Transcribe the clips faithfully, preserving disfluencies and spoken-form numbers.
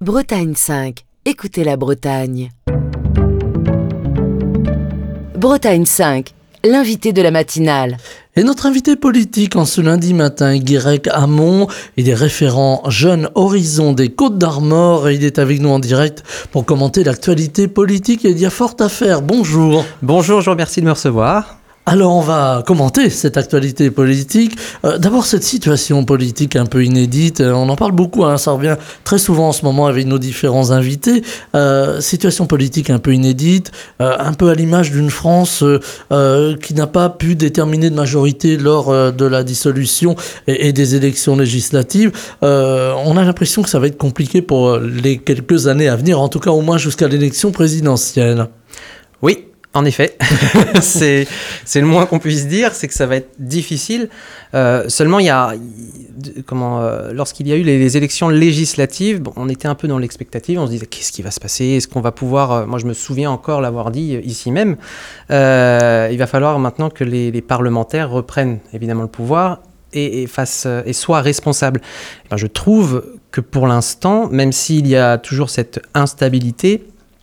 Bretagne cinq. Écoutez la Bretagne. Bretagne cinq, l'invité de la matinale. Et notre invité politique en ce lundi matin, Guirec Hamon, il est référent Jeunes Horizons des Côtes-d'Armor et il est avec nous en direct pour commenter l'actualité politique. Il y a fort à faire. Bonjour. Bonjour, je vous remercie de me recevoir. Alors on va commenter cette actualité politique. Euh, d'abord cette situation politique un peu inédite, on en parle beaucoup, hein, ça revient très souvent en ce moment avec nos différents invités. Euh, situation politique un peu inédite, euh, un peu à l'image d'une France euh, euh, qui n'a pas pu déterminer de majorité lors euh, de la dissolution et, et des élections législatives. Euh, on a l'impression que ça va être compliqué pour les quelques années à venir, en tout cas au moins jusqu'à l'élection présidentielle. Oui. En effet, c'est, c'est le moins qu'on puisse dire, c'est que ça va être difficile. Euh, seulement, il y a, comment, euh, lorsqu'il y a eu les, les élections législatives, bon, on était un peu dans l'expectative, on se disait qu'est-ce qui va se passer, est-ce qu'on va pouvoir, euh, moi je me souviens encore l'avoir dit euh, ici même, euh, il va falloir maintenant que les, les parlementaires reprennent évidemment le pouvoir et, et, fassent, euh, et soient responsables. Et ben, je trouve que pour l'instant, même s'il y a toujours cette instabilité,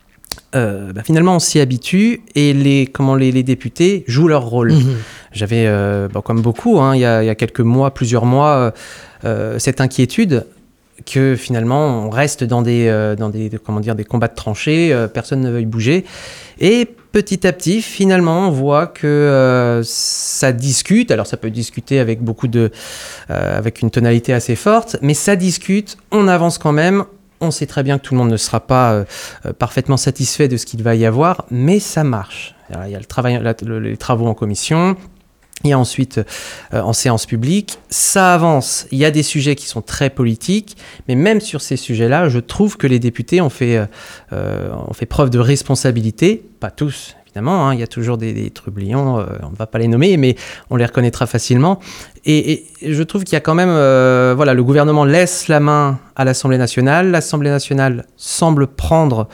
Euh, bah finalement on s'y habitue et les, comment les, les députés jouent leur rôle. Mmh. J'avais, euh, bah, comme beaucoup, hein, il, y a, il y a quelques mois, plusieurs mois, euh, cette inquiétude que finalement on reste dans des, euh, dans des, comment dire, des combats de tranchées, euh, personne ne veuille bouger. Et petit à petit, finalement, on voit que euh, ça discute. Alors ça peut discuter avec beaucoup de, euh, avec une tonalité assez forte, mais ça discute, on avance quand même. On sait très bien que tout le monde ne sera pas euh, parfaitement satisfait de ce qu'il va y avoir, mais ça marche. Alors, il y a le travail, la, le, les travaux en commission, il y a ensuite euh, en séance publique, ça avance. Il y a des sujets qui sont très politiques, mais même sur ces sujets-là, je trouve que les députés ont fait, euh, ont fait preuve de responsabilité, pas tous. Évidemment, hein, il y a toujours des, des trublions, euh, on ne va pas les nommer, mais on les reconnaîtra facilement. Et, et je trouve qu'il y a quand même, euh, voilà, le gouvernement laisse la main à l'Assemblée nationale. L'Assemblée nationale semble prendre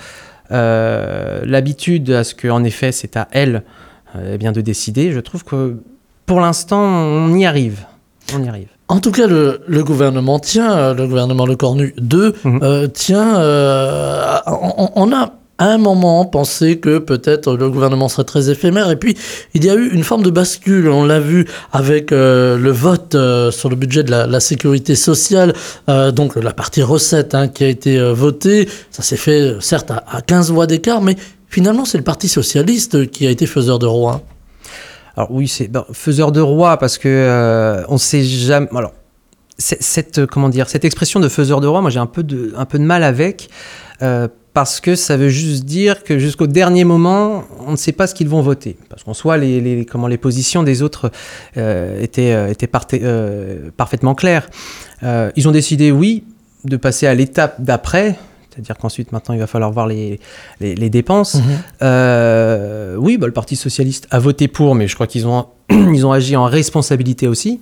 euh, l'habitude à ce qu'en effet, c'est à elle euh, eh bien, de décider. Je trouve que pour l'instant, on y arrive. On y arrive. En tout cas, le, le gouvernement tient, le gouvernement Lecornu deux mmh. euh, tient, euh, on, on a à un moment pensé que peut-être le gouvernement serait très éphémère et puis il y a eu une forme de bascule, on l'a vu avec euh, le vote euh, sur le budget de la, la sécurité sociale, euh, donc la partie recette hein, qui a été euh, votée, ça s'est fait certes à, à quinze voix d'écart, mais finalement c'est le Parti socialiste qui a été faiseur de roi. Alors oui, c'est ben, faiseur de roi parce que euh, on sait jamais. Alors cette comment dire, cette expression de faiseur de roi, moi j'ai un peu de un peu de mal avec. Euh, parce que ça veut juste dire que jusqu'au dernier moment, on ne sait pas ce qu'ils vont voter. Parce qu'en soi, les, les, comment les positions des autres euh, étaient, euh, étaient parte, euh, parfaitement claires. Euh, ils ont décidé, oui, de passer à l'étape d'après, c'est-à-dire qu'ensuite, maintenant, il va falloir voir les, les, les dépenses. Mmh. Euh, oui, bah, le Parti socialiste a voté pour, mais je crois qu'ils ont, ils ont agi en responsabilité aussi.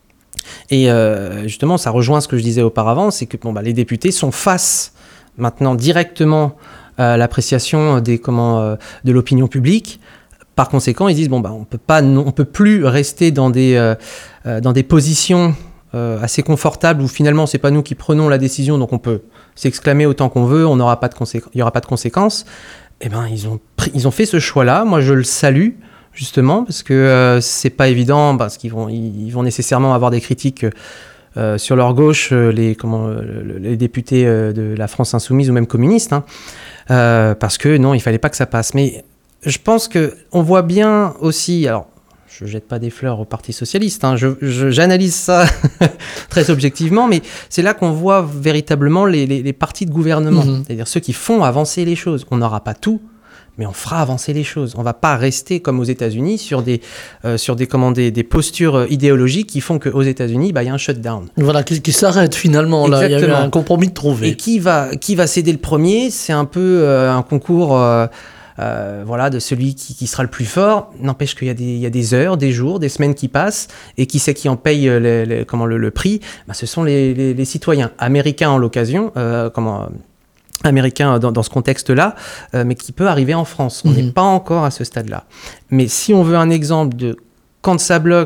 Et euh, justement, ça rejoint ce que je disais auparavant, c'est que bon, bah, les députés sont face maintenant directement à l'appréciation des, comment, euh, de l'opinion publique. Par conséquent, ils disent bon, bah, on peut pas, non, on peut plus rester dans des, euh, dans des positions euh, assez confortables où finalement, c'est pas nous qui prenons la décision, donc on peut s'exclamer autant qu'on veut, on n'aura pas de conséqu- il n'y aura pas de conséquences. Eh ben, ils ont, pris, ils ont fait ce choix-là. Moi, je le salue, justement, parce que euh, c'est pas évident, parce qu'ils vont, ils, ils vont nécessairement avoir des critiques. Euh, sur leur gauche, euh, les, comment, euh, les députés euh, de la France insoumise ou même communistes, hein, euh, parce que non, il fallait pas que ça passe. Mais je pense qu'on voit bien aussi, alors je jette pas des fleurs au Parti socialiste, hein, je, je, j'analyse ça très objectivement, mais c'est là qu'on voit véritablement les, les, les partis de gouvernement, mmh. c'est-à-dire ceux qui font avancer les choses. On n'aura pas tout, mais on fera avancer les choses. On ne va pas rester comme aux États-Unis sur des, euh, sur des, comment, des, des postures idéologiques qui font qu'aux États-Unis, bah, y a un shutdown. Voilà, qui, qui s'arrête finalement. Là. Il y a eu un compromis de trouver. Et qui va, qui va céder le premier, c'est un peu euh, un concours euh, euh, voilà, de celui qui, qui sera le plus fort. N'empêche qu'il y a, des, il y a des heures, des jours, des semaines qui passent, et qui c'est qui en paye les, les, comment, le, le prix bah, ce sont les, les, les citoyens américains en l'occasion, euh, comment... américain dans, dans ce contexte-là, euh, mais qui peut arriver en France. On mmh. n'est pas encore à ce stade-là. Mais si on veut un exemple de quand ça bloque,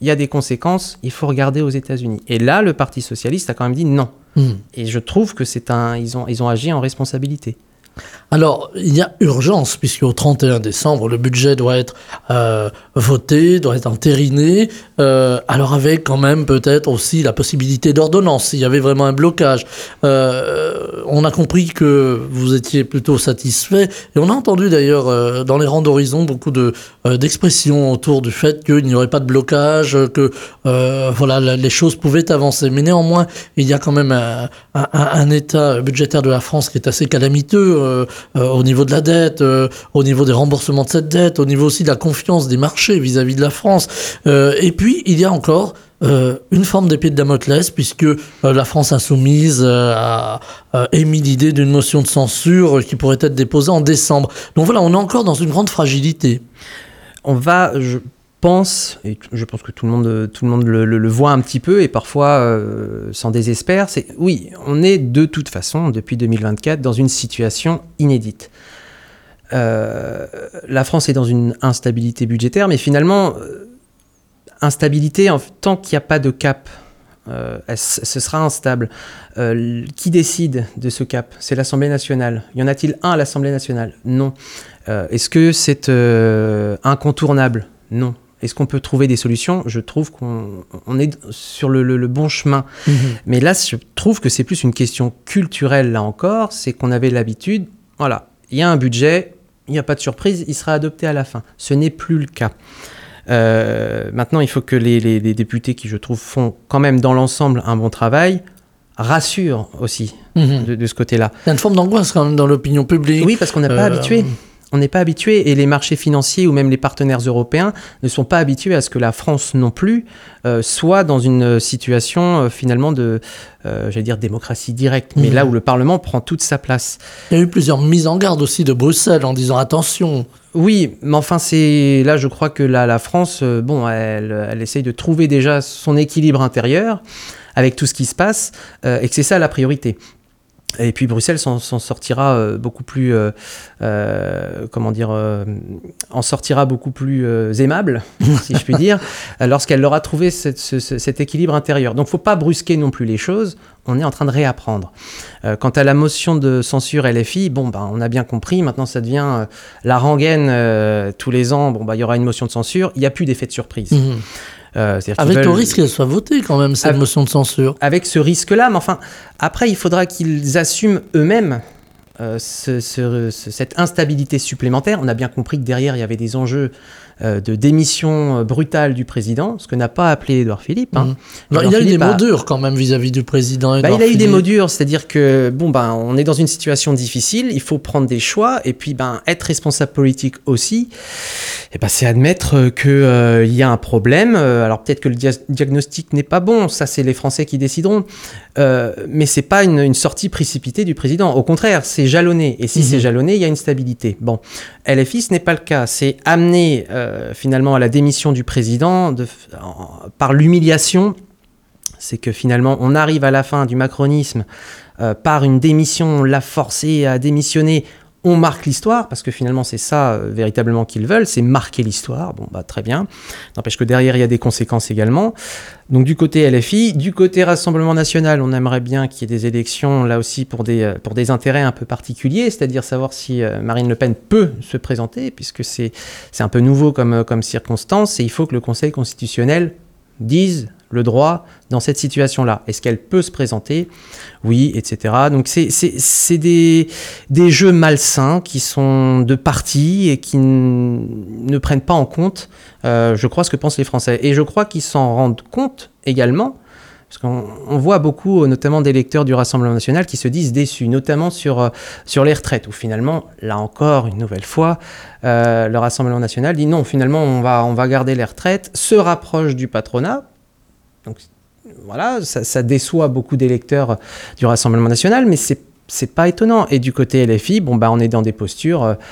il y a des conséquences, il faut regarder aux États-Unis. Et là, le Parti socialiste a quand même dit non. Mmh. Et je trouve que c'est un, ils ont, ils ont agi en responsabilité. Alors, il y a urgence, puisqu'au trente et un décembre, le budget doit être euh, voté, doit être entériné, euh, alors avec quand même peut-être aussi la possibilité d'ordonnance, s'il y avait vraiment un blocage. Euh, on a compris que vous étiez plutôt satisfait, et on a entendu d'ailleurs euh, dans les rangs d'horizon beaucoup de, euh, d'expressions autour du fait qu'il n'y aurait pas de blocage, que euh, voilà, les choses pouvaient avancer. Mais néanmoins, il y a quand même un, un, un état budgétaire de la France qui est assez calamiteux, Euh, euh, au niveau de la dette, euh, au niveau des remboursements de cette dette, au niveau aussi de la confiance des marchés vis-à-vis de la France. Euh, et puis, il y a encore euh, une forme d'épée de Damoclès, puisque euh, la France insoumise euh, a, a émis l'idée d'une motion de censure qui pourrait être déposée en décembre. Donc voilà, on est encore dans une grande fragilité. On va... Je... pense, et je pense que tout le monde, tout le, monde le, le, le voit un petit peu et parfois euh, s'en désespère, c'est oui, on est de toute façon, depuis deux mille vingt-quatre, dans une situation inédite. Euh, la France est dans une instabilité budgétaire, mais finalement, euh, instabilité, en, tant qu'il n'y a pas de cap, euh, elle, ce sera instable. Euh, qui décide de ce cap ? C'est l'Assemblée nationale. Y en a-t-il un à l'Assemblée nationale ? Non. Euh, est-ce que c'est euh, incontournable ? Non. Est-ce qu'on peut trouver des solutions ? Je trouve qu'on on est sur le, le, le bon chemin. Mmh. Mais là, je trouve que c'est plus une question culturelle, là encore. C'est qu'on avait l'habitude, voilà, il y a un budget, il n'y a pas de surprise, il sera adopté à la fin. Ce n'est plus le cas. Euh, maintenant, il faut que les, les, les députés, qui je trouve font quand même dans l'ensemble un bon travail, rassurent aussi mmh. de, de ce côté-là. Il y a une forme d'angoisse quand même dans l'opinion publique. Oui, parce qu'on n'a pas euh... habitué. On n'est pas habitué, et les marchés financiers ou même les partenaires européens ne sont pas habitués à ce que la France non plus euh, soit dans une situation euh, finalement de, euh, j'allais dire, démocratie directe, mais mmh. là où le Parlement prend toute sa place. Il y a eu plusieurs mises en garde aussi de Bruxelles en disant attention. Oui, mais enfin, c'est là, je crois que la, la France, euh, bon, elle, elle essaye de trouver déjà son équilibre intérieur avec tout ce qui se passe, euh, et que c'est ça la priorité. Et puis Bruxelles s'en, s'en sortira euh, beaucoup plus, euh, euh, comment dire, euh, en sortira beaucoup plus euh, aimable, si je puis dire, lorsqu'elle aura trouvé cette, ce, cet équilibre intérieur. Donc, il ne faut pas brusquer non plus les choses. On est en train de réapprendre. Euh, quant à la motion de censure L F I, bon, ben, on a bien compris. Maintenant, ça devient euh, la rengaine euh, tous les ans. Bon, ben, il y aura une motion de censure. Il n'y a plus d'effet de surprise. Mmh. Euh, avec veulent... le risque qu'elle soit votée quand même, cette avec, motion de censure. Avec ce risque-là, mais enfin, après, il faudra qu'ils assument eux-mêmes euh, ce, ce, ce, cette instabilité supplémentaire. On a bien compris que derrière, il y avait des enjeux euh, de démission brutale du président, ce que n'a pas appelé Édouard Philippe. Hein. Mmh. Alors, il a eu des a... mots durs quand même vis-à-vis du président Édouard bah, Il a Philippe. eu des mots durs, c'est-à-dire que, bon, ben, on est dans une situation difficile, il faut prendre des choix, et puis ben, être responsable politique aussi. Eh ben, c'est admettre qu'il euh, y a un problème. Alors peut-être que le dia- diagnostic n'est pas bon, ça c'est les Français qui décideront, euh, mais c'est pas une, une sortie précipitée du président. Au contraire, c'est jalonné, et si mmh. c'est jalonné, il y a une stabilité. Bon, L F I, ce n'est pas le cas. C'est amener euh, finalement à la démission du président de, en, par l'humiliation. C'est que finalement, on arrive à la fin du macronisme euh, par une démission, on l'a forcé à démissionner. On marque l'histoire, parce que finalement, c'est ça euh, véritablement qu'ils veulent, c'est marquer l'histoire. Bon, bah, très bien. N'empêche que derrière, il y a des conséquences également. Donc, du côté L F I, du côté Rassemblement National, on aimerait bien qu'il y ait des élections, là aussi, pour des, euh, pour des intérêts un peu particuliers, c'est-à-dire savoir si euh, Marine Le Pen peut se présenter, puisque c'est, c'est un peu nouveau comme, comme circonstance, et il faut que le Conseil constitutionnel dise le droit dans cette situation-là. Est-ce qu'elle peut se présenter ? Oui, et cetera. Donc, c'est, c'est, c'est des, des jeux malsains qui sont de parti et qui n- ne prennent pas en compte, euh, je crois, ce que pensent les Français. Et je crois qu'ils s'en rendent compte également, parce qu'on on voit beaucoup, notamment d'électeurs du Rassemblement national, qui se disent déçus, notamment sur, euh, sur les retraites, où finalement, là encore, une nouvelle fois, euh, le Rassemblement national dit non, finalement, on va, on va garder les retraites, se rapproche du patronat. Donc voilà, ça, ça déçoit beaucoup d'électeurs du Rassemblement national, mais c'est, c'est pas étonnant. Et du côté L F I, bon, bah, on est dans des postures euh,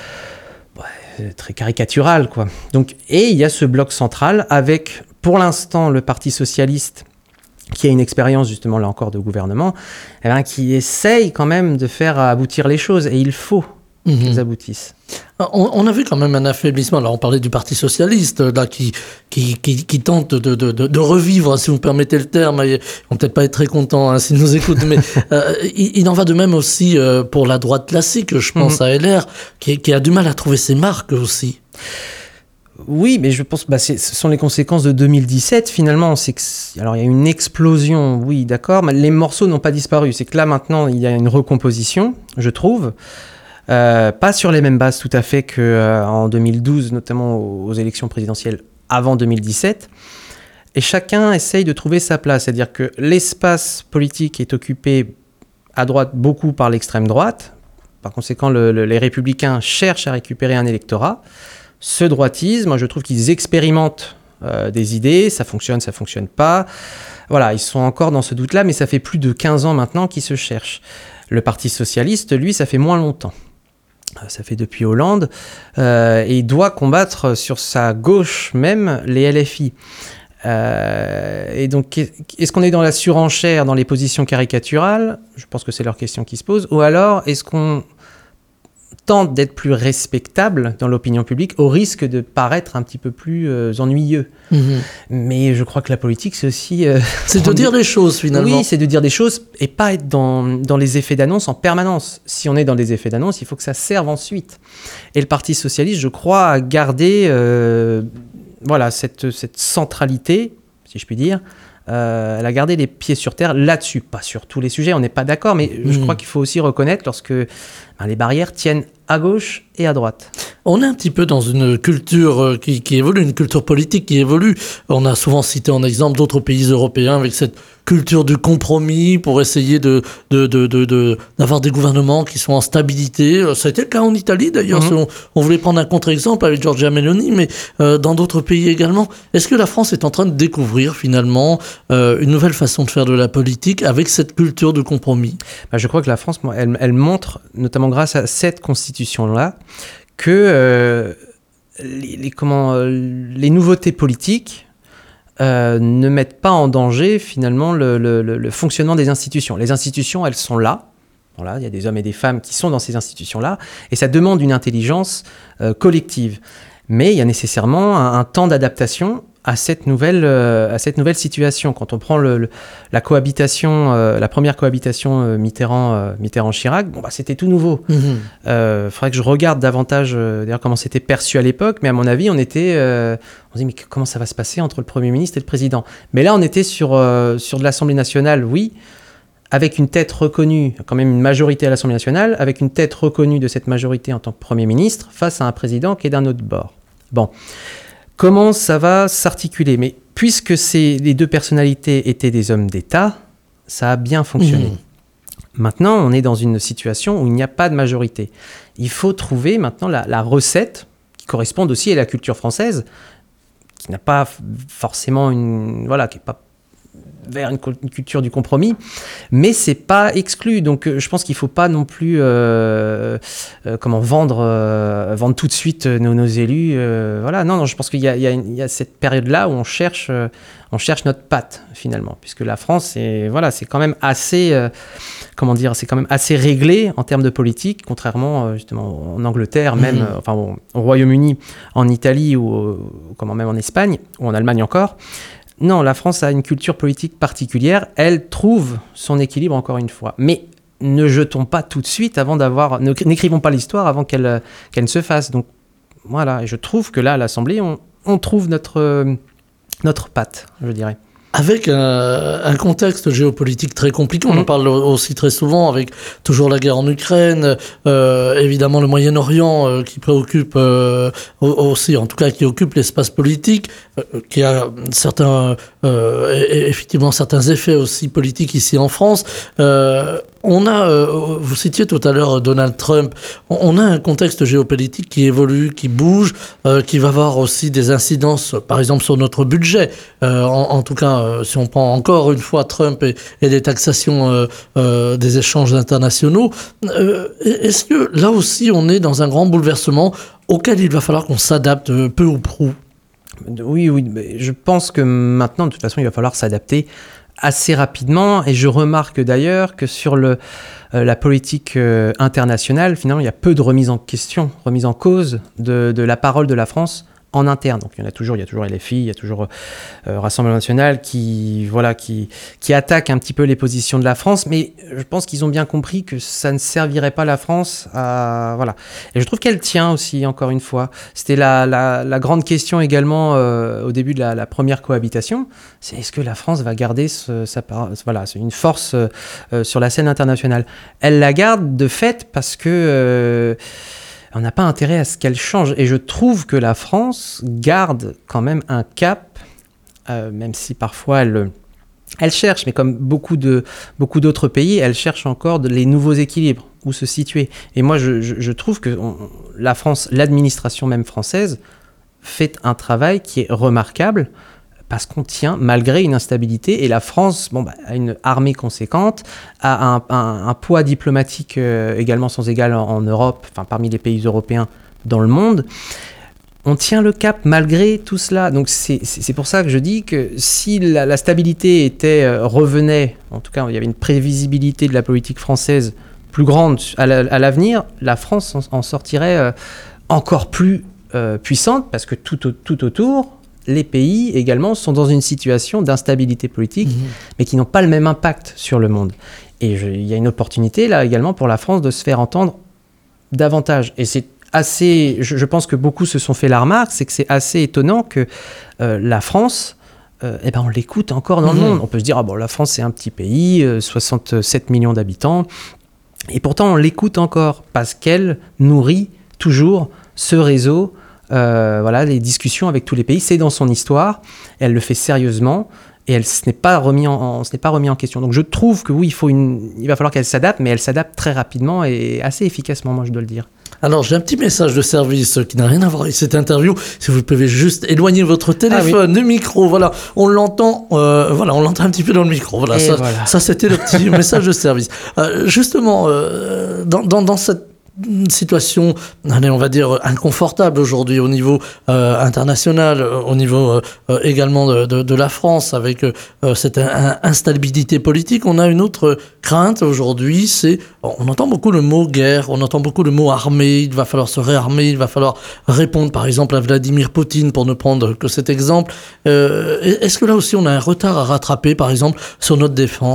ouais, très caricaturales, quoi. Donc, et il y a ce bloc central avec, pour l'instant, le Parti socialiste, qui a une expérience justement là encore de gouvernement, eh bien, qui essaye quand même de faire aboutir les choses. Et il faut, mmh. qu'elles aboutissent. On, on a vu quand même un affaiblissement. Là, on parlait du Parti socialiste, là, qui, qui, qui, qui tente de, de, de, de revivre, si vous me permettez le terme. Ils vont peut-être pas être très contents hein, s'ils nous écoutent, mais euh, il, il en va de même aussi euh, pour la droite classique. Je pense mmh. à L R, qui, qui a du mal à trouver ses marques aussi. Oui, mais je pense que bah, ce sont les conséquences de deux mille dix-sept, finalement. C'est que, alors, il y a une explosion, oui, d'accord, mais les morceaux n'ont pas disparu. C'est que là, maintenant, il y a une recomposition, je trouve. Euh, pas sur les mêmes bases tout à fait qu'en euh, deux mille douze, notamment aux, aux élections présidentielles avant deux mille dix-sept. Et chacun essaye de trouver sa place. C'est-à-dire que l'espace politique est occupé à droite beaucoup par l'extrême droite. Par conséquent, le, le, les républicains cherchent à récupérer un électorat. Ce droitisme, moi je trouve qu'ils expérimentent euh, des idées, ça fonctionne, ça fonctionne pas. Voilà, ils sont encore dans ce doute-là, mais ça fait plus de quinze ans maintenant qu'ils se cherchent. Le Parti socialiste, lui, ça fait moins longtemps. Ça fait depuis Hollande, euh, et il doit combattre sur sa gauche même les L F I. Euh, et donc, est-ce qu'on est dans la surenchère, dans les positions caricaturales ? Je pense que c'est leur question qui se pose. Ou alors, est-ce qu'on tente d'être plus respectable dans l'opinion publique au risque de paraître un petit peu plus euh, ennuyeux. Mmh. Mais je crois que la politique, c'est aussi... Euh, c'est de dire des choses, finalement. Oui, c'est de dire des choses et pas être dans, dans les effets d'annonce en permanence. Si on est dans des effets d'annonce, il faut que ça serve ensuite. Et le Parti socialiste, je crois, a gardé euh, voilà, cette, cette centralité, si je puis dire. Euh, elle a gardé les pieds sur terre là-dessus, pas sur tous les sujets, on n'est pas d'accord, mais mmh. je crois qu'il faut aussi reconnaître lorsque ben, les barrières tiennent à gauche et à droite. On est un petit peu dans une culture qui, qui évolue, une culture politique qui évolue. On a souvent cité en exemple d'autres pays européens avec cette culture du compromis pour essayer de, de, de, de, de, d'avoir des gouvernements qui sont en stabilité. Ça a été le cas en Italie d'ailleurs. Mmh. On, on voulait prendre un contre-exemple avec Giorgia Meloni, mais euh, dans d'autres pays également. Est-ce que la France est en train de découvrir finalement euh, une nouvelle façon de faire de la politique avec cette culture de compromis ? Ben, je crois que la France, moi, elle, elle montre, notamment grâce à cette constitution-là, que euh, les, les, comment, euh, les nouveautés politiques euh, ne mettent pas en danger finalement le, le, le fonctionnement des institutions. Les institutions, elles sont là. Voilà, il y a des hommes et des femmes qui sont dans ces institutions-là, et ça demande une intelligence euh, collective. Mais il y a nécessairement un, un temps d'adaptation à cette nouvelle, euh, à cette nouvelle situation. Quand on prend le, le, la cohabitation, euh, la première cohabitation euh, Mitterrand, euh, Mitterrand-Chirac, bon, bah, c'était tout nouveau. Il mmh. euh, faudrait que je regarde davantage euh, d'ailleurs comment c'était perçu à l'époque, mais à mon avis, on était... Euh, on se dit, mais comment ça va se passer entre le Premier ministre et le Président ? Mais là, on était sur, euh, sur de l'Assemblée nationale, oui, avec une tête reconnue, quand même une majorité à l'Assemblée nationale, avec une tête reconnue de cette majorité en tant que Premier ministre, face à un président qui est d'un autre bord. Bon. Comment ça va s'articuler ? Mais puisque ces, les deux personnalités étaient des hommes d'État, ça a bien fonctionné. Mmh. Maintenant, on est dans une situation où il n'y a pas de majorité. Il faut trouver maintenant la, la recette qui corresponde aussi à la culture française, qui n'a pas forcément une... Voilà, qui n'est pas vers une, une culture du compromis, mais c'est pas exclu. Donc, euh, je pense qu'il faut pas non plus euh, euh, comment vendre, euh, vendre tout de suite nos, nos élus. Euh, voilà, non, non, je pense qu'il y a, il y a, il y a cette période-là où on cherche, euh, on cherche notre patte finalement, puisque la France, c'est voilà, c'est quand même assez, euh, comment dire, c'est quand même assez réglé en termes de politique, contrairement euh, justement en Angleterre, même, mmh. euh, enfin au, au Royaume-Uni, en Italie ou euh, comment même en Espagne ou en Allemagne encore. Non, la France a une culture politique particulière. Elle trouve son équilibre, encore une fois. Mais ne jetons pas tout de suite avant d'avoir... Ne, n'écrivons pas l'histoire avant qu'elle, qu'elle ne se fasse. Donc, voilà. Et je trouve que là, à l'Assemblée, on, on trouve notre, notre patte, je dirais. Avec un, un contexte géopolitique très compliqué, on mmh. en parle aussi très souvent, avec toujours la guerre en Ukraine, euh, évidemment le Moyen-Orient euh, qui préoccupe euh, aussi, en tout cas qui occupe l'espace politique, euh, qui a certains, euh, effectivement certains effets aussi politiques ici en France. Euh, On a, euh, vous citiez tout à l'heure Donald Trump, on a un contexte géopolitique qui évolue, qui bouge, euh, qui va avoir aussi des incidences, par exemple sur notre budget. Euh, en, en tout cas, euh, si on prend encore une fois Trump et, et les taxations euh, euh, des échanges internationaux, euh, est-ce que là aussi on est dans un grand bouleversement auquel il va falloir qu'on s'adapte peu ou prou ? Oui, oui, mais je pense que maintenant, de toute façon, il va falloir s'adapter assez rapidement. Et je remarque d'ailleurs que sur le, euh, la politique euh, internationale, finalement, il y a peu de remise en question, remise en cause de, de la parole de la France en interne. Donc il y en a toujours, il y a toujours L F I, il y a toujours euh, Rassemblement National qui, voilà, qui, qui attaque un petit peu les positions de la France, mais je pense qu'ils ont bien compris que ça ne servirait pas la France à... Voilà. Et je trouve qu'elle tient aussi, encore une fois. C'était la, la, la grande question également euh, au début de la, la première cohabitation, c'est est-ce que la France va garder ce, sa, voilà, une force euh, sur la scène internationale. Elle la garde de fait parce que... Euh, on n'a pas intérêt à ce qu'elle change. Et je trouve que la France garde quand même un cap, euh, même si parfois elle, elle cherche, mais comme beaucoup, de, beaucoup d'autres pays, elle cherche encore de, les nouveaux équilibres, où se situer. Et moi, je, je, je trouve que on, la France, l'administration même française, fait un travail qui est remarquable, parce qu'on tient malgré une instabilité. Et la France bon, bah, a une armée conséquente, a un, un, un poids diplomatique euh, également sans égal en, en Europe, enfin parmi les pays européens dans le monde. On tient le cap malgré tout cela. Donc c'est, c'est, c'est pour ça que je dis que si la, la stabilité était, euh, revenait, en tout cas il y avait une prévisibilité de la politique française plus grande à, la, à l'avenir, la France en, en sortirait euh, encore plus euh, puissante, parce que tout, au, tout autour... les pays également sont dans une situation d'instabilité politique, mmh. mais qui n'ont pas le même impact sur le monde. Et il y a une opportunité là également pour la France de se faire entendre davantage. Et c'est assez, je, je pense que beaucoup se sont fait la remarque, c'est que c'est assez étonnant que euh, la France, euh, eh ben on l'écoute encore dans mmh. le monde. On peut se dire, ah bon, la France c'est un petit pays, euh, soixante-sept millions d'habitants, et pourtant on l'écoute encore parce qu'elle nourrit toujours ce réseau. Euh, voilà, les discussions avec tous les pays, c'est dans son histoire, elle le fait sérieusement et elle, ce n'est pas remis en, en, ce n'est pas remis en question. Donc je trouve que oui, il, faut une, il va falloir qu'elle s'adapte, mais elle s'adapte très rapidement et assez efficacement, moi je dois le dire. Alors j'ai un petit message de service qui n'a rien à voir avec cette interview. Si vous pouvez juste éloigner votre téléphone ah, oui. du micro, voilà, on l'entend, euh, voilà, on l'entend un petit peu dans le micro. Voilà, ça, voilà. ça c'était le petit message de service. Euh, justement, euh, dans, dans, dans cette une situation, allez, on va dire, inconfortable aujourd'hui au niveau euh, international, au niveau euh, également de, de, de la France, avec euh, cette in- instabilité politique. On a une autre crainte aujourd'hui, c'est, on entend beaucoup le mot guerre, on entend beaucoup le mot armée, il va falloir se réarmer, il va falloir répondre par exemple à Vladimir Poutine, pour ne prendre que cet exemple. Euh, est-ce que là aussi on a un retard à rattraper, par exemple, sur notre défense ?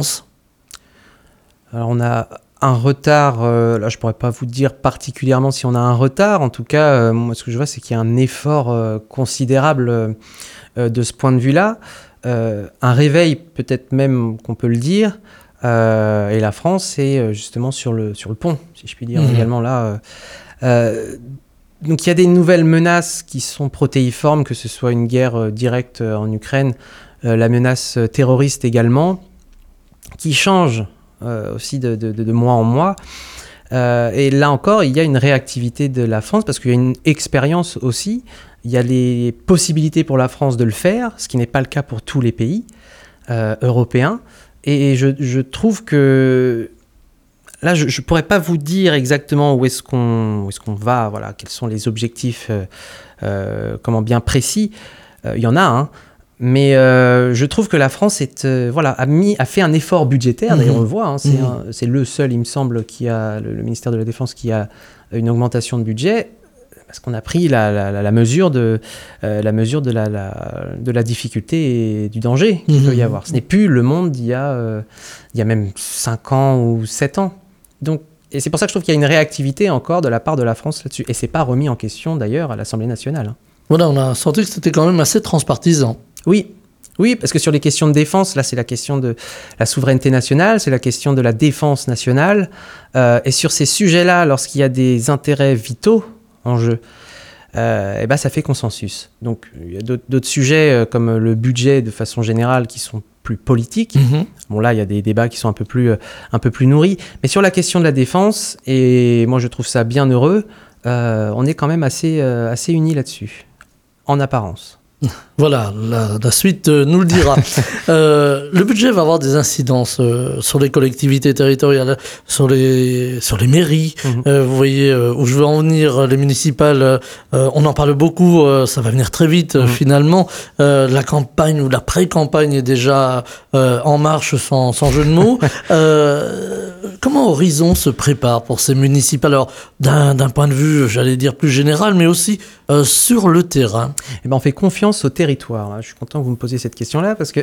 Alors on a... un retard, euh, là je pourrais pas vous dire particulièrement si on a un retard, en tout cas euh, moi ce que je vois c'est qu'il y a un effort euh, considérable euh, de ce point de vue-là, euh, un réveil peut-être même qu'on peut le dire, euh, et la France est justement sur le, sur le pont, si je puis dire, mmh. également là. Euh, euh, donc il y a des nouvelles menaces qui sont protéiformes, que ce soit une guerre euh, directe en Ukraine, euh, la menace terroriste également, qui change Euh, aussi de, de, de mois en mois. Euh, et là encore, il y a une réactivité de la France parce qu'il y a une expérience aussi. Il y a les possibilités pour la France de le faire, ce qui n'est pas le cas pour tous les pays euh, européens. Et, et je, je trouve que là, je ne pourrais pas vous dire exactement où est-ce qu'on, où est-ce qu'on va, voilà, quels sont les objectifs euh, euh, comment bien précis. Euh, il y en a, hein. Mais euh, je trouve que la France est, euh, voilà, a, mis, a fait un effort budgétaire, mmh. d'ailleurs on le voit, hein, c'est, mmh. un, c'est le seul, il me semble, qui a, le, le ministère de la Défense qui a une augmentation de budget, parce qu'on a pris la, la, la, la mesure, de, euh, la, mesure de, la, la, de la difficulté et du danger qu'il mmh. peut y avoir. Ce n'est plus le monde d'il y a, euh, il y a même cinq ans ou sept ans. Donc, et c'est pour ça que je trouve qu'il y a une réactivité encore de la part de la France là-dessus. Et ce n'est pas remis en question d'ailleurs à l'Assemblée nationale. Hein. Voilà, on a senti que c'était quand même assez transpartisan. Oui, oui, parce que sur les questions de défense, là, c'est la question de la souveraineté nationale, c'est la question de la défense nationale. Euh, et sur ces sujets-là, lorsqu'il y a des intérêts vitaux en jeu, euh, eh ben, ça fait consensus. Donc, il y a d'autres, d'autres sujets euh, comme le budget de façon générale qui sont plus politiques. Mmh. Bon, là, il y a des débats qui sont un peu plus, euh, un peu plus nourris. Mais sur la question de la défense, et moi, je trouve ça bien heureux, euh, on est quand même assez, euh, assez unis là-dessus, en apparence. Voilà, la, la suite euh, nous le dira. euh, le budget va avoir des incidences euh, sur les collectivités territoriales, sur les, sur les mairies. Mmh. Euh, vous voyez euh, où je veux en venir, les municipales, euh, on en parle beaucoup, euh, ça va venir très vite mmh. euh, finalement. Euh, la campagne ou la pré-campagne est déjà euh, en marche sans, sans jeu de mots. euh, comment Horizon se prépare pour ces municipales? Alors, d'un, d'un point de vue, j'allais dire plus général, mais aussi euh, sur le terrain. Eh ben, on fait confiance au territoire. Je suis content que vous me posiez cette question-là parce que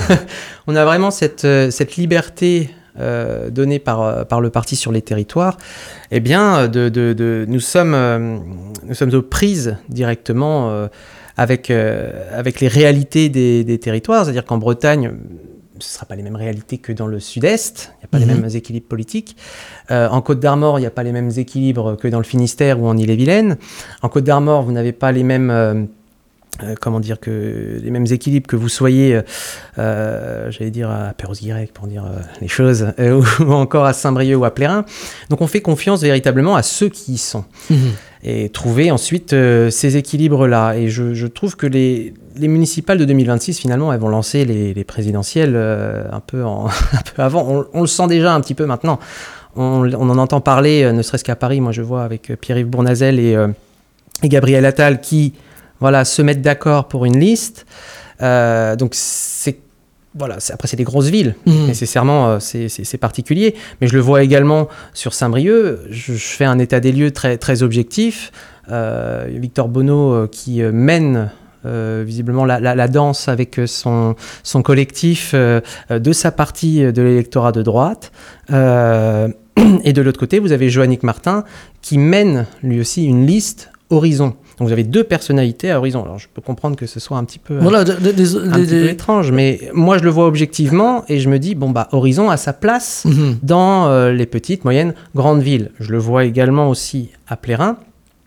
on a vraiment cette, cette liberté euh, donnée par, par le parti sur les territoires. Eh bien, de, de, de, nous, sommes, euh, nous sommes aux prises directement euh, avec, euh, avec les réalités des, des territoires. C'est-à-dire qu'en Bretagne, ce ne sera pas les mêmes réalités que dans le sud-est, il n'y a pas mmh. les mêmes équilibres politiques. Euh, en Côte-d'Armor, il n'y a pas les mêmes équilibres que dans le Finistère ou en Ille-et-Vilaine. En Côte-d'Armor, vous n'avez pas les mêmes... Euh, Euh, comment dire que les mêmes équilibres que vous soyez, euh, j'allais dire à Perros-Guirec pour dire euh, les choses, euh, ou encore à Saint-Brieuc ou à Plérin. Donc on fait confiance véritablement à ceux qui y sont. Mmh. Et trouver ensuite euh, ces équilibres-là. Et je, je trouve que les, les municipales de deux mille vingt-six, finalement, elles vont lancer les, les présidentielles euh, un, peu en, un peu avant. On, on le sent déjà un petit peu maintenant. On, on en entend parler, euh, ne serait-ce qu'à Paris. Moi, je vois avec Pierre-Yves Bournazel et, euh, et Gabriel Attal qui... Voilà, se mettre d'accord pour une liste. Euh, donc, c'est, voilà, c'est, après, c'est des grosses villes. Mmh. Nécessairement, euh, c'est, c'est, c'est particulier. Mais je le vois également sur Saint-Brieuc. Je, je fais un état des lieux très, très objectif. Euh, Victor Bonneau euh, qui euh, mène euh, visiblement la, la, la danse avec son, son collectif euh, de sa partie de l'électorat de droite. Euh, et de l'autre côté, vous avez Joannick Martin qui mène lui aussi une liste Horizon. Donc vous avez deux personnalités à Horizon. Alors je peux comprendre que ce soit un petit peu, voilà, euh, des, des, un des, petit peu étrange, mais moi je le vois objectivement et je me dis, bon bah Horizon a sa place mm-hmm. dans euh, les petites, moyennes, grandes villes. Je le vois également aussi à Plérin,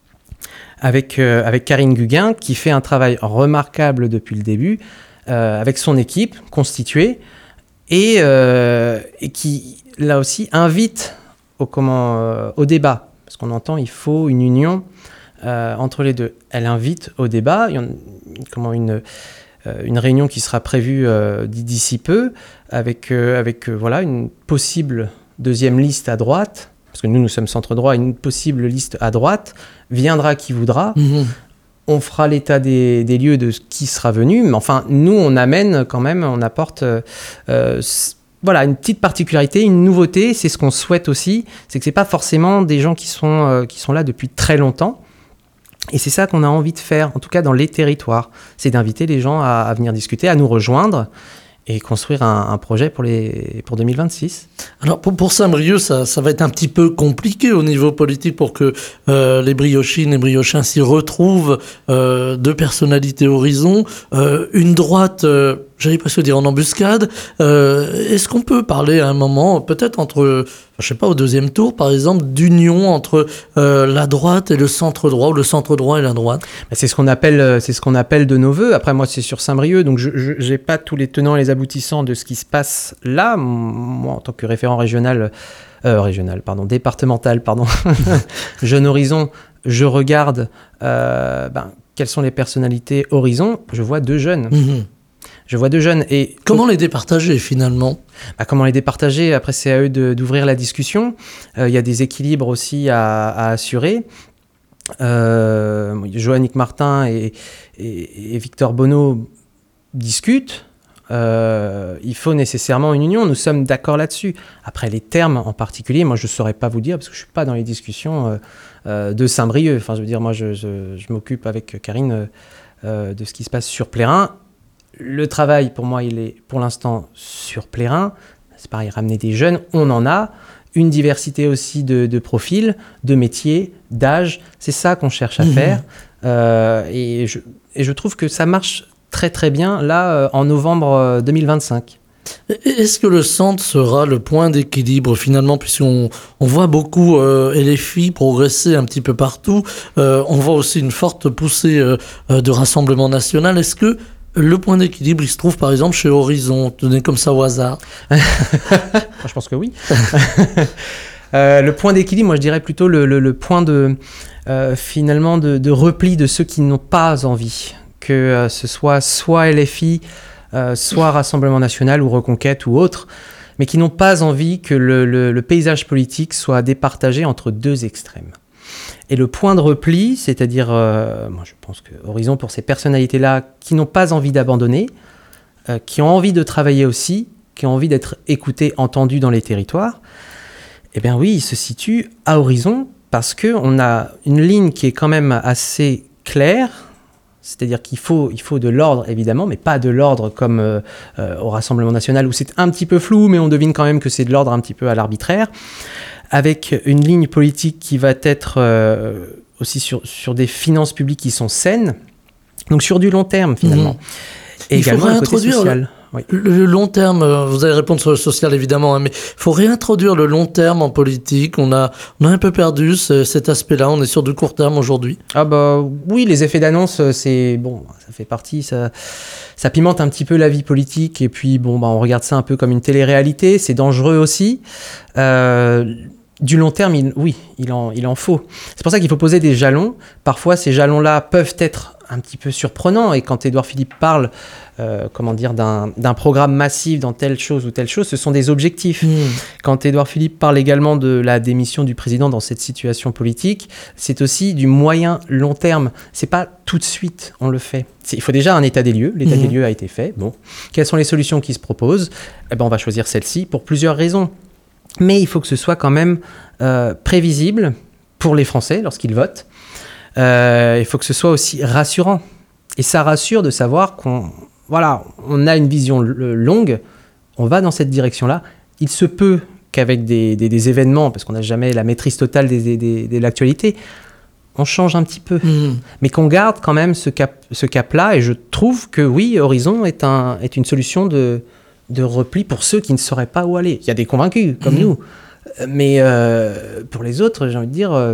avec, euh, avec Karine Guguin, qui fait un travail remarquable depuis le début, euh, avec son équipe constituée, et, euh, et qui, là aussi, invite au, comment, euh, au débat. Parce qu'on entend, il faut une union Euh, entre les deux. Elle invite au débat. Il y a une, comment une, euh, une réunion qui sera prévue euh, d'ici peu avec, euh, avec euh, voilà, une possible deuxième liste à droite, parce que nous, nous sommes centre-droit, une possible liste à droite. Viendra qui voudra. Mmh. On fera l'état des, des lieux de ce qui sera venu. Mais enfin, nous, on amène quand même, on apporte... Euh, euh, Voilà, une petite particularité, une nouveauté, c'est ce qu'on souhaite aussi, c'est que ce n'est pas forcément des gens qui sont, euh, qui sont là depuis très longtemps. Et c'est ça qu'on a envie de faire, en tout cas dans les territoires. C'est d'inviter les gens à, à venir discuter, à nous rejoindre et construire un, un projet pour, les, pour deux mille vingt-six. Alors pour, pour Saint-Brieuc, ça, ça va être un petit peu compliqué au niveau politique pour que euh, les briochines et briochins s'y retrouvent. Euh, deux personnalités Horizon, euh, une droite... Euh, j'allais presque dire en embuscade. Euh, est-ce qu'on peut parler à un moment, peut-être entre, je sais pas, au deuxième tour, par exemple, d'union entre euh, la droite et le centre-droit, ou le centre-droit et la droite? C'est ce qu'on appelle, c'est ce qu'on appelle de nos voeux. Après, moi, c'est sur Saint-Brieuc, donc je n'ai pas tous les tenants et les aboutissants de ce qui se passe là. Moi, en tant que référent régional, euh, régional, pardon, départemental, pardon, Jeune Horizon, je regarde euh, ben, quelles sont les personnalités Horizon. Je vois deux jeunes. Mmh. Je vois deux jeunes et... Comment les départager finalement ? Bah, comment les départager ? Après, c'est à eux de, d'ouvrir la discussion. Il euh, y a des équilibres aussi à, à assurer. Euh, Joannick Martin et, et, et Victor Bonneau discutent. Euh, il faut nécessairement une union. Nous sommes d'accord là-dessus. Après, les termes en particulier, moi, je ne saurais pas vous dire parce que je ne suis pas dans les discussions euh, euh, de Saint-Brieuc. Enfin, je veux dire, moi, je, je, je m'occupe avec Karine euh, de ce qui se passe sur Plérin. Le travail, pour moi, il est pour l'instant sur Plérin. C'est pareil, ramener des jeunes, on en a. Une diversité aussi de, de profils, de métiers, d'âge. C'est ça qu'on cherche à mmh. faire. Euh, et, je, et je trouve que ça marche très très bien, là, euh, en novembre deux mille vingt-cinq. Est-ce que le centre sera le point d'équilibre finalement, puisqu'on on voit beaucoup euh, L F I progresser un petit peu partout. Euh, on voit aussi une forte poussée euh, de Rassemblement National. Est-ce que le point d'équilibre, il se trouve par exemple chez Horizon, donné comme ça au hasard? Je pense que oui. euh, le point d'équilibre, moi je dirais plutôt le, le, le point de, euh, finalement de, de repli de ceux qui n'ont pas envie que euh, ce soit soit L F I, euh, soit Rassemblement National ou Reconquête ou autre, mais qui n'ont pas envie que le, le, le paysage politique soit départagé entre deux extrêmes. Et le point de repli, c'est-à-dire, euh, moi je pense que Horizon, pour ces personnalités-là qui n'ont pas envie d'abandonner, euh, qui ont envie de travailler aussi, qui ont envie d'être écoutés, entendus dans les territoires, eh bien oui, il se situe à Horizon parce qu'on a une ligne qui est quand même assez claire, c'est-à-dire qu'il faut, il faut de l'ordre évidemment, mais pas de l'ordre comme euh, euh, au Rassemblement National où c'est un petit peu flou, mais on devine quand même que c'est de l'ordre un petit peu à l'arbitraire, avec une ligne politique qui va être euh, aussi sur, sur des finances publiques qui sont saines, donc sur du long terme finalement. Mmh. Et il également le côté social. Oui. Le long terme, vous allez répondre sur le social évidemment, hein, mais il faut réintroduire le long terme en politique. On a, on a un peu perdu ce, cet aspect-là, on est sur du court terme aujourd'hui. Ah bah oui, les effets d'annonce, c'est bon, ça fait partie, ça, ça pimente un petit peu la vie politique, et puis bon, bah, on regarde ça un peu comme une télé-réalité, c'est dangereux aussi. Euh, du long terme, il, oui, il en, il en faut. C'est pour ça qu'il faut poser des jalons. Parfois, ces jalons-là peuvent être un petit peu surprenants, et quand Édouard Philippe parle euh, comment dire, d'un, d'un programme massif dans telle chose ou telle chose, ce sont des objectifs. Mmh. Quand Édouard Philippe parle également de la démission du président dans cette situation politique, c'est aussi du moyen long terme. C'est pas tout de suite on le fait. C'est, il faut déjà un état des lieux. L'état mmh. des lieux a été fait. Bon, quelles sont les solutions qui se proposent ? Eh ben, on va choisir celle-ci pour plusieurs raisons. Mais il faut que ce soit quand même euh, prévisible pour les Français lorsqu'ils votent. Euh, il faut que ce soit aussi rassurant. Et ça rassure de savoir qu'on voilà, on a une vision l- longue, on va dans cette direction-là. Il se peut qu'avec des, des, des événements, parce qu'on n'a jamais la maîtrise totale des, des, des, de l'actualité, on change un petit peu. Mmh. Mais qu'on garde quand même ce, cap, ce cap-là. Et je trouve que oui, Horizon est, un, est une solution de, de repli pour ceux qui ne sauraient pas où aller. Il y a des convaincus, comme mmh. nous. Mais euh, pour les autres, j'ai envie de dire... Euh,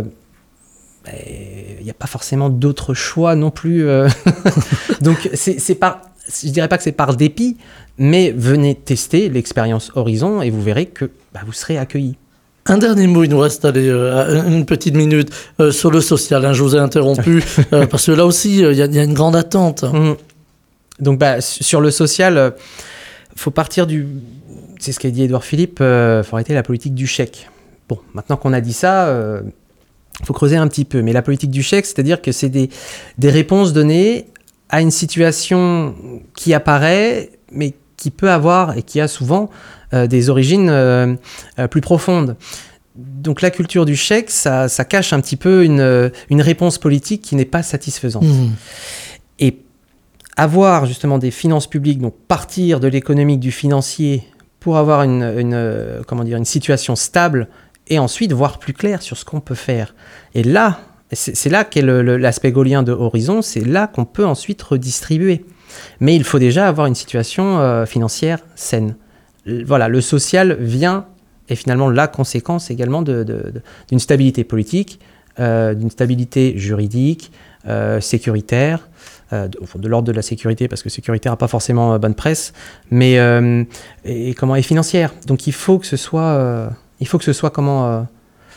il n'y a pas forcément d'autres choix non plus. Euh. Donc, c'est, c'est par, je ne dirais pas que c'est par dépit, mais venez tester l'expérience Horizon et vous verrez que bah, vous serez accueillis. Un dernier mot, il nous reste allez, euh, une petite minute euh, sur le social. Hein, je vous ai interrompu euh, parce que là aussi, il euh, y, y a une grande attente. Mmh. Donc, bah, sur le social, il euh, faut partir du... C'est ce qu'a dit Édouard Philippe, il euh, faut arrêter la politique du chèque. Bon, maintenant qu'on a dit ça... Euh, il faut creuser un petit peu, mais la politique du chèque, c'est-à-dire que c'est des, des réponses données à une situation qui apparaît, mais qui peut avoir, et qui a souvent, euh, des origines euh, euh, plus profondes. Donc la culture du chèque, ça, ça cache un petit peu une, une réponse politique qui n'est pas satisfaisante. Mmh. Et avoir justement des finances publiques, donc partir de l'économique, du financier, pour avoir une, une, comment dire, une situation stable, et ensuite voir plus clair sur ce qu'on peut faire. Et là, c'est, c'est là qu'est le, le, l'aspect gaulien de Horizon, c'est là qu'on peut ensuite redistribuer. Mais il faut déjà avoir une situation euh, financière saine. Voilà, le social vient, et finalement la conséquence également de, de, de, d'une stabilité politique, euh, d'une stabilité juridique, euh, sécuritaire, euh, de, de l'ordre de la sécurité, parce que sécuritaire n'a pas forcément euh, bonne presse, mais euh, et, comment, et financière. Donc il faut que ce soit... Euh, Il faut que ce soit comment, euh,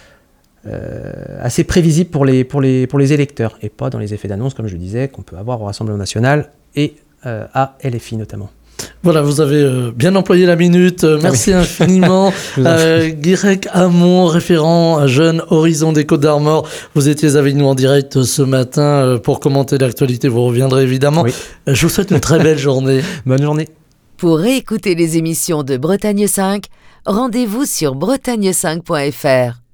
euh, assez prévisible pour les, pour, les, pour les électeurs et pas dans les effets d'annonce, comme je disais, qu'on peut avoir au Rassemblement National et euh, à L F I notamment. Voilà, vous avez euh, bien employé la minute. Euh, merci ah oui. infiniment. euh, Guirec Hamon, référent à Jeunes Horizon des Côtes d'Armor. Vous étiez avec nous en direct ce matin euh, pour commenter l'actualité. Vous reviendrez évidemment. Oui. Euh, je vous souhaite une très belle journée. Bonne journée. Pour réécouter les émissions de Bretagne cinq, rendez-vous sur bretagne cinq point f r.